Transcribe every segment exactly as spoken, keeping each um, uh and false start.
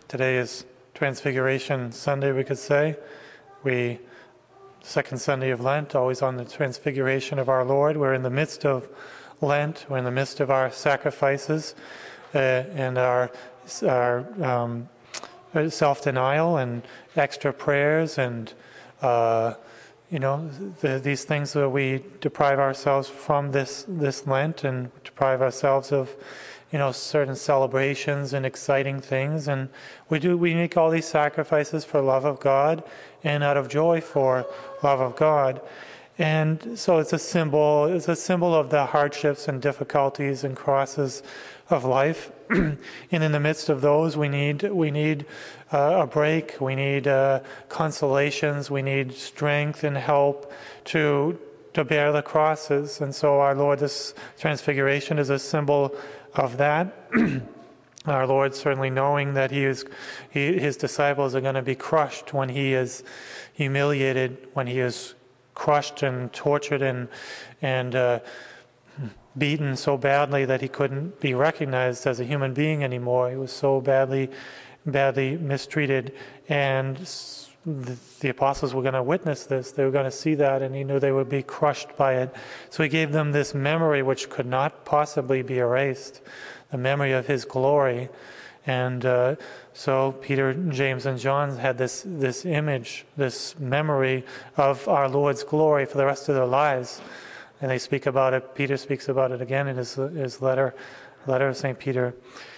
Today is Transfiguration Sunday, we could say. We, second Sunday of Lent, always on the Transfiguration of our Lord. We're in the midst of Lent. We're in the midst of our sacrifices uh, and our, our um, self-denial and extra prayers and, uh, you know, the, these things that we deprive ourselves from this, this Lent and deprive ourselves of, you know, certain celebrations and exciting things, and we do we make all these sacrifices for love of God and out of joy for love of God. And so it's a symbol it's a symbol of the hardships and difficulties and crosses of life. And in the midst of those, we need we need uh, a break, we need uh, consolations, we need strength and help to to bear the crosses. And so our Lord, this Transfiguration is a symbol of that. Our Lord certainly knowing that he is, he, his disciples are going to be crushed when he is humiliated, when he is crushed and tortured and and uh, beaten so badly that he couldn't be recognized as a human being anymore. He was so badly, badly mistreated, and the, the apostles were going to witness this. They were going to see that, and he knew they would be crushed by it. So he gave them this memory which could not possibly be erased, the memory of his glory. And uh, so Peter, James, and John had this this image, this memory of our Lord's glory for the rest of their lives. And they speak about it. Peter speaks about it again in his his letter, letter of Saint Peter.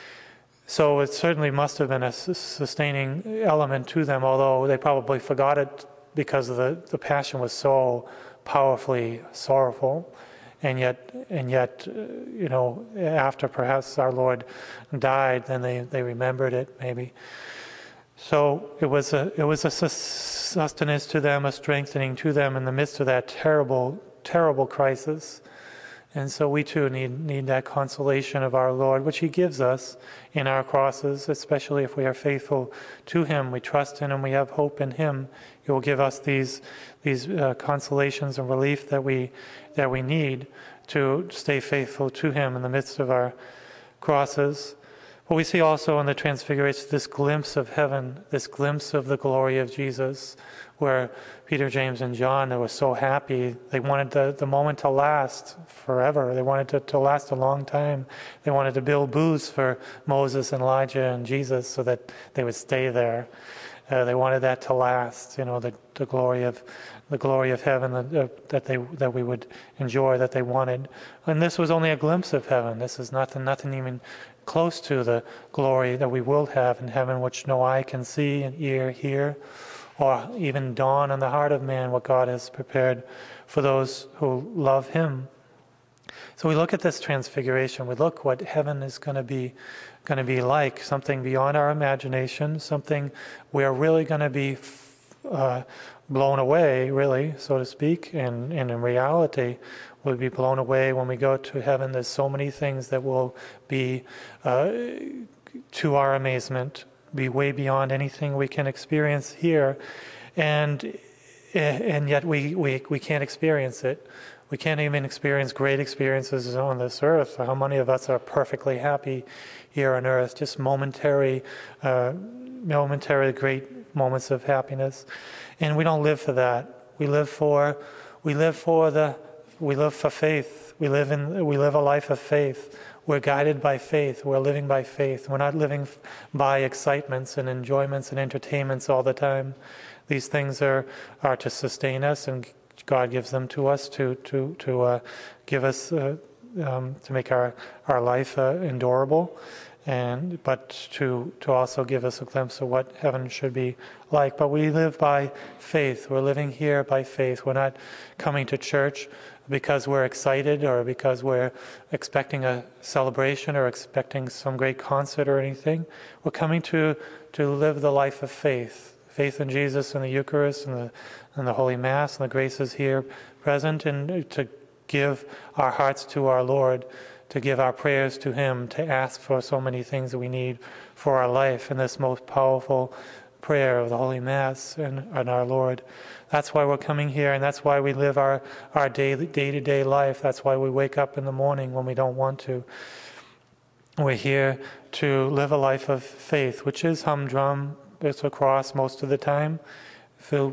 So it certainly must have been a sustaining element to them, although they probably forgot it because of the, the passion was so powerfully sorrowful. And yet, and yet, uh, you know, after perhaps our Lord died, then they, they remembered it maybe. So it was a it was a sustenance to them, a strengthening to them in the midst of that terrible, terrible crisis. And so we too need need that consolation of our Lord, which he gives us in our crosses, especially if we are faithful to him. We trust in him, we have hope in him. He will give us these these uh, consolations and relief that we that we need to stay faithful to him in the midst of our crosses. But we see also in the Transfiguration this glimpse of heaven, this glimpse of the glory of Jesus, where Peter, James, and John, they were so happy. They wanted the, the moment to last forever. They wanted it to, to last a long time. They wanted to build booths for Moses and Elijah and Jesus so that they would stay there. Uh, they wanted that to last, you know, the, the glory of the glory of heaven that, uh, that they that we would enjoy, that they wanted. And this was only a glimpse of heaven. This is nothing, nothing even close to the glory that we will have in heaven, which no eye can see and ear hear, or even dawn on the heart of man what God has prepared for those who love him. So we look at this Transfiguration, we look what heaven is going to be going to be like, something beyond our imagination, something we're really going to be uh, blown away, really, so to speak, and, and in reality we'll be blown away when we go to heaven. There's so many things that will be uh, to our amazement, be way beyond anything we can experience here, and and yet we, we, we can't experience it. We can't even experience great experiences on this earth. How many of us are perfectly happy here on earth? Just momentary, uh, momentary great moments of happiness, and we don't live for that. We live for, we live for the, we live for faith. We live in, we live a life of faith. We're guided by faith. We're living by faith. We're not living by excitements and enjoyments and entertainments all the time. These things are are to sustain us, and God gives them to us to to to uh, give us uh, um, to make our our life uh, endurable, and but to to also give us a glimpse of what heaven should be like. But we live by faith. We're living here by faith. We're not coming to church because we're excited or because we're expecting a celebration or expecting some great concert or anything. We're coming to to live the life of faith. Faith in Jesus and the Eucharist and the, and the Holy Mass and the graces here present, and to give our hearts to our Lord, to give our prayers to him, to ask for so many things that we need for our life in this most powerful prayer of the Holy Mass and, and our Lord. That's why we're coming here, and that's why we live our, our daily, day-to-day life. That's why we wake up in the morning when we don't want to. We're here to live a life of faith, which is humdrum. It's a cross most of the time. Feel,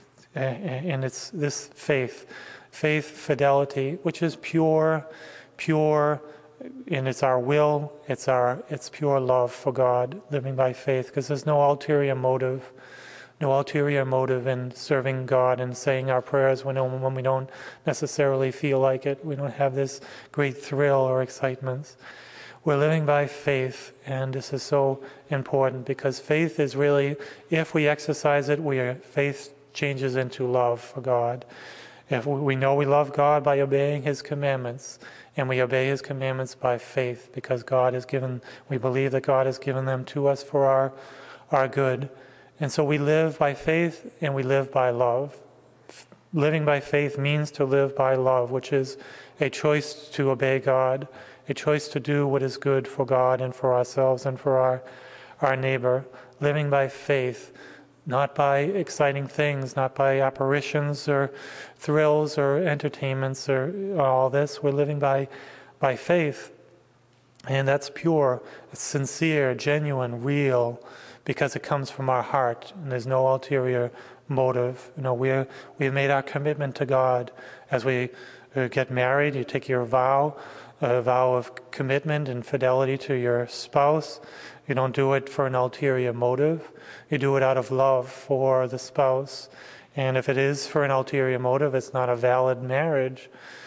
and it's this faith, faith, fidelity, which is pure, pure, and it's our will, it's our, it's pure love for God, living by faith, because there's no ulterior motive, no ulterior motive in serving God and saying our prayers when, when we don't necessarily feel like it. We don't have this great thrill or excitement. We're living by faith, and this is so important because faith is really, if we exercise it, we are, faith changes into love for God. If we know we love God by obeying His commandments, and we obey His commandments by faith because God has given, we believe that God has given them to us for our, our good. And so we live by faith and we live by love. Living by faith means to live by love, which is a choice to obey God, a choice to do what is good for God and for ourselves and for our, our neighbor. Living by faith, not by exciting things, not by apparitions or thrills or entertainments or all this. We're living by, by faith. And that's pure, it's sincere, genuine, real, because it comes from our heart and there's no ulterior motive. You know, we're, we've made our commitment to God. As we uh, get married, you take your vow, a vow of commitment and fidelity to your spouse. You don't do it for an ulterior motive. You do it out of love for the spouse. And if it is for an ulterior motive, it's not a valid marriage.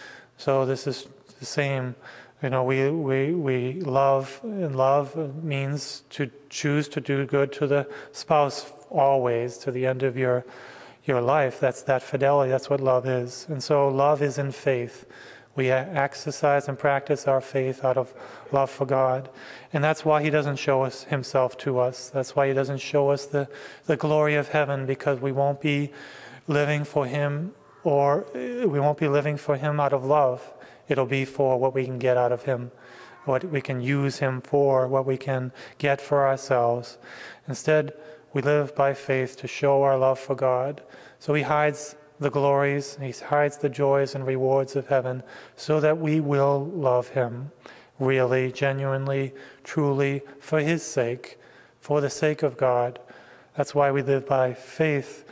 So this is the same. You know, we, we, we love, and love means to choose to do good to the spouse always, to the end of your, your life. That's that fidelity. That's what love is. And so love is in faith. We exercise and practice our faith out of love for God. And that's why He doesn't show us Himself to us. That's why He doesn't show us the, the glory of heaven, because we won't be living for Him, or we won't be living for Him out of love. It'll be for what we can get out of Him, what we can use Him for, what we can get for ourselves. Instead, we live by faith to show our love for God. So He hides the glories, He hides the joys and rewards of heaven so that we will love Him really, genuinely, truly, for His sake, for the sake of God. That's why we live by faith.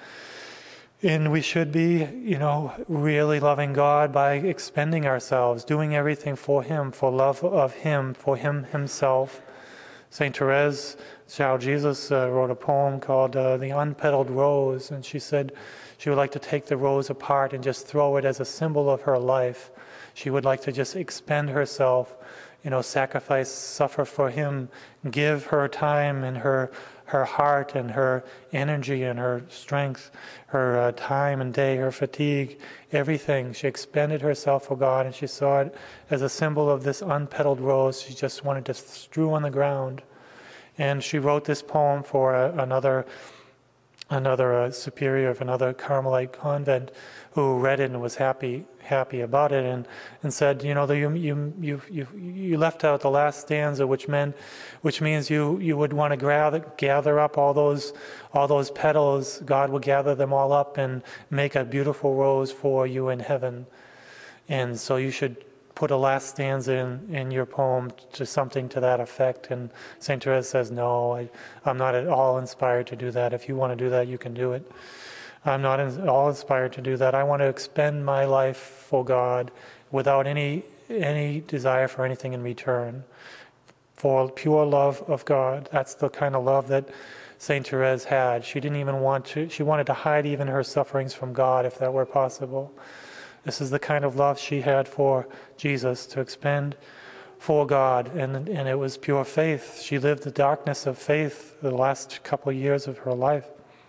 And we should be, you know, really loving God by expending ourselves, doing everything for Him, for love of Him, for Him Himself. Saint Therese, Child Jesus, uh, wrote a poem called uh, The Unpetaled Rose, and she said she would like to take the rose apart and just throw it as a symbol of her life. She would like to just expend herself, you know, sacrifice, suffer for Him, give her time and her her heart and her energy and her strength, her uh, time and day, her fatigue, everything. She expended herself for God, and she saw it as a symbol of this unpetaled rose she just wanted to strew on the ground. And she wrote this poem for a, another another uh, superior of another Carmelite convent who read it and was happy happy about it, and, and said, you know, the, you, you you you you left out the last stanza, which meant which means you you would want to gather gather up all those all those petals. God will gather them all up and make a beautiful rose for you in heaven. And so you should put a last stanza in, in your poem to something to that effect. And Saint Therese says, no, I, I'm not at all inspired to do that. If you want to do that, you can do it. I'm not at all inspired to do that. I want to expend my life for God without any any desire for anything in return, for pure love of God. That's the kind of love that Saint Therese had. She didn't even want to, she wanted to hide even her sufferings from God if that were possible. This is the kind of love she had for Jesus, to expend for God, and and it was pure faith. She lived the darkness of faith the last couple of years of her life.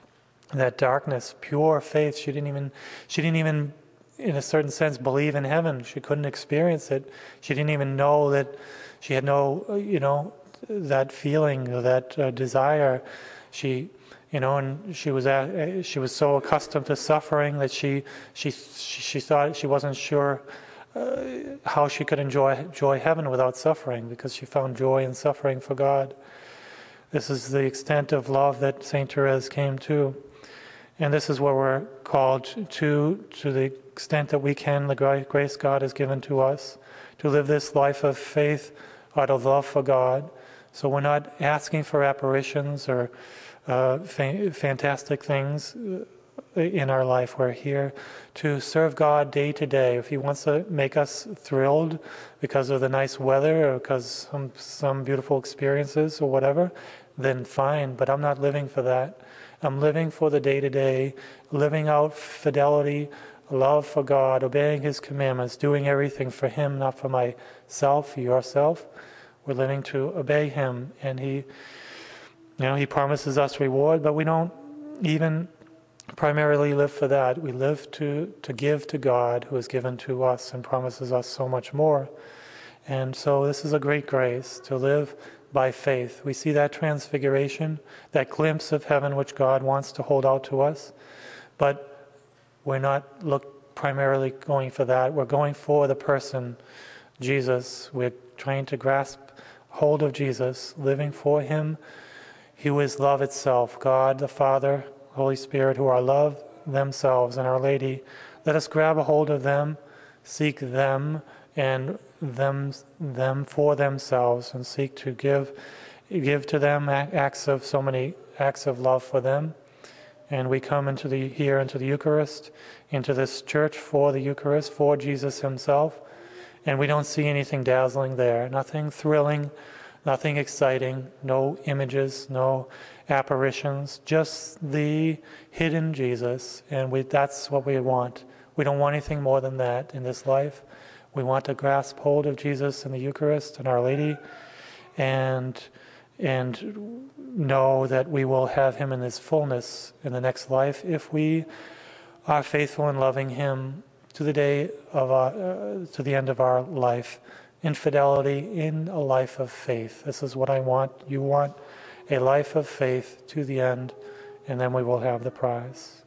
That darkness, pure faith. She didn't even, she didn't even, in a certain sense, believe in heaven. She couldn't experience it. She didn't even know that. She had no, you know, that feeling, that uh, desire. She. You know, and she was at, she was so accustomed to suffering that she she she, she thought she wasn't sure uh, how she could enjoy enjoy heaven without suffering, because she found joy in suffering for God. This is the extent of love that Saint Therese came to, and this is what we're called to, to the extent that we can, the grace God has given to us, to live this life of faith out of love for God. So we're not asking for apparitions or uh, fa- fantastic things in our life. We're here to serve God day to day. If He wants to make us thrilled because of the nice weather or because some some beautiful experiences or whatever, then fine. But I'm not living for that. I'm living for the day to day, living out fidelity, love for God, obeying His commandments, doing everything for Him, not for myself, yourself. We're living to obey Him, and He, you know, He promises us reward, but we don't even primarily live for that. We live to, to give to God, who has given to us and promises us so much more. And so this is a great grace, to live by faith. We see that transfiguration, that glimpse of heaven which God wants to hold out to us, but we're not look primarily going for that. We're going for the person, Jesus. We're trying to grasp hold of Jesus, living for Him, who is love itself. God the Father, Holy Spirit, who are love themselves, and Our Lady. Let us grab a hold of them, seek them, and them them for themselves, and seek to give give to them acts of so many acts of love for them. And we come into the here into the Eucharist, into this church for the Eucharist, for Jesus Himself, and we don't see anything dazzling there, nothing thrilling, nothing exciting, no images, no apparitions, just the hidden Jesus, and we, that's what we want. We don't want anything more than that in this life. We want to grasp hold of Jesus in the Eucharist and Our Lady, and and know that we will have Him in His fullness in the next life if we are faithful in loving Him to the day of our, uh, to the end of our life, in fidelity, in a life of faith. This is what I want. You want a life of faith to the end, and then we will have the prize.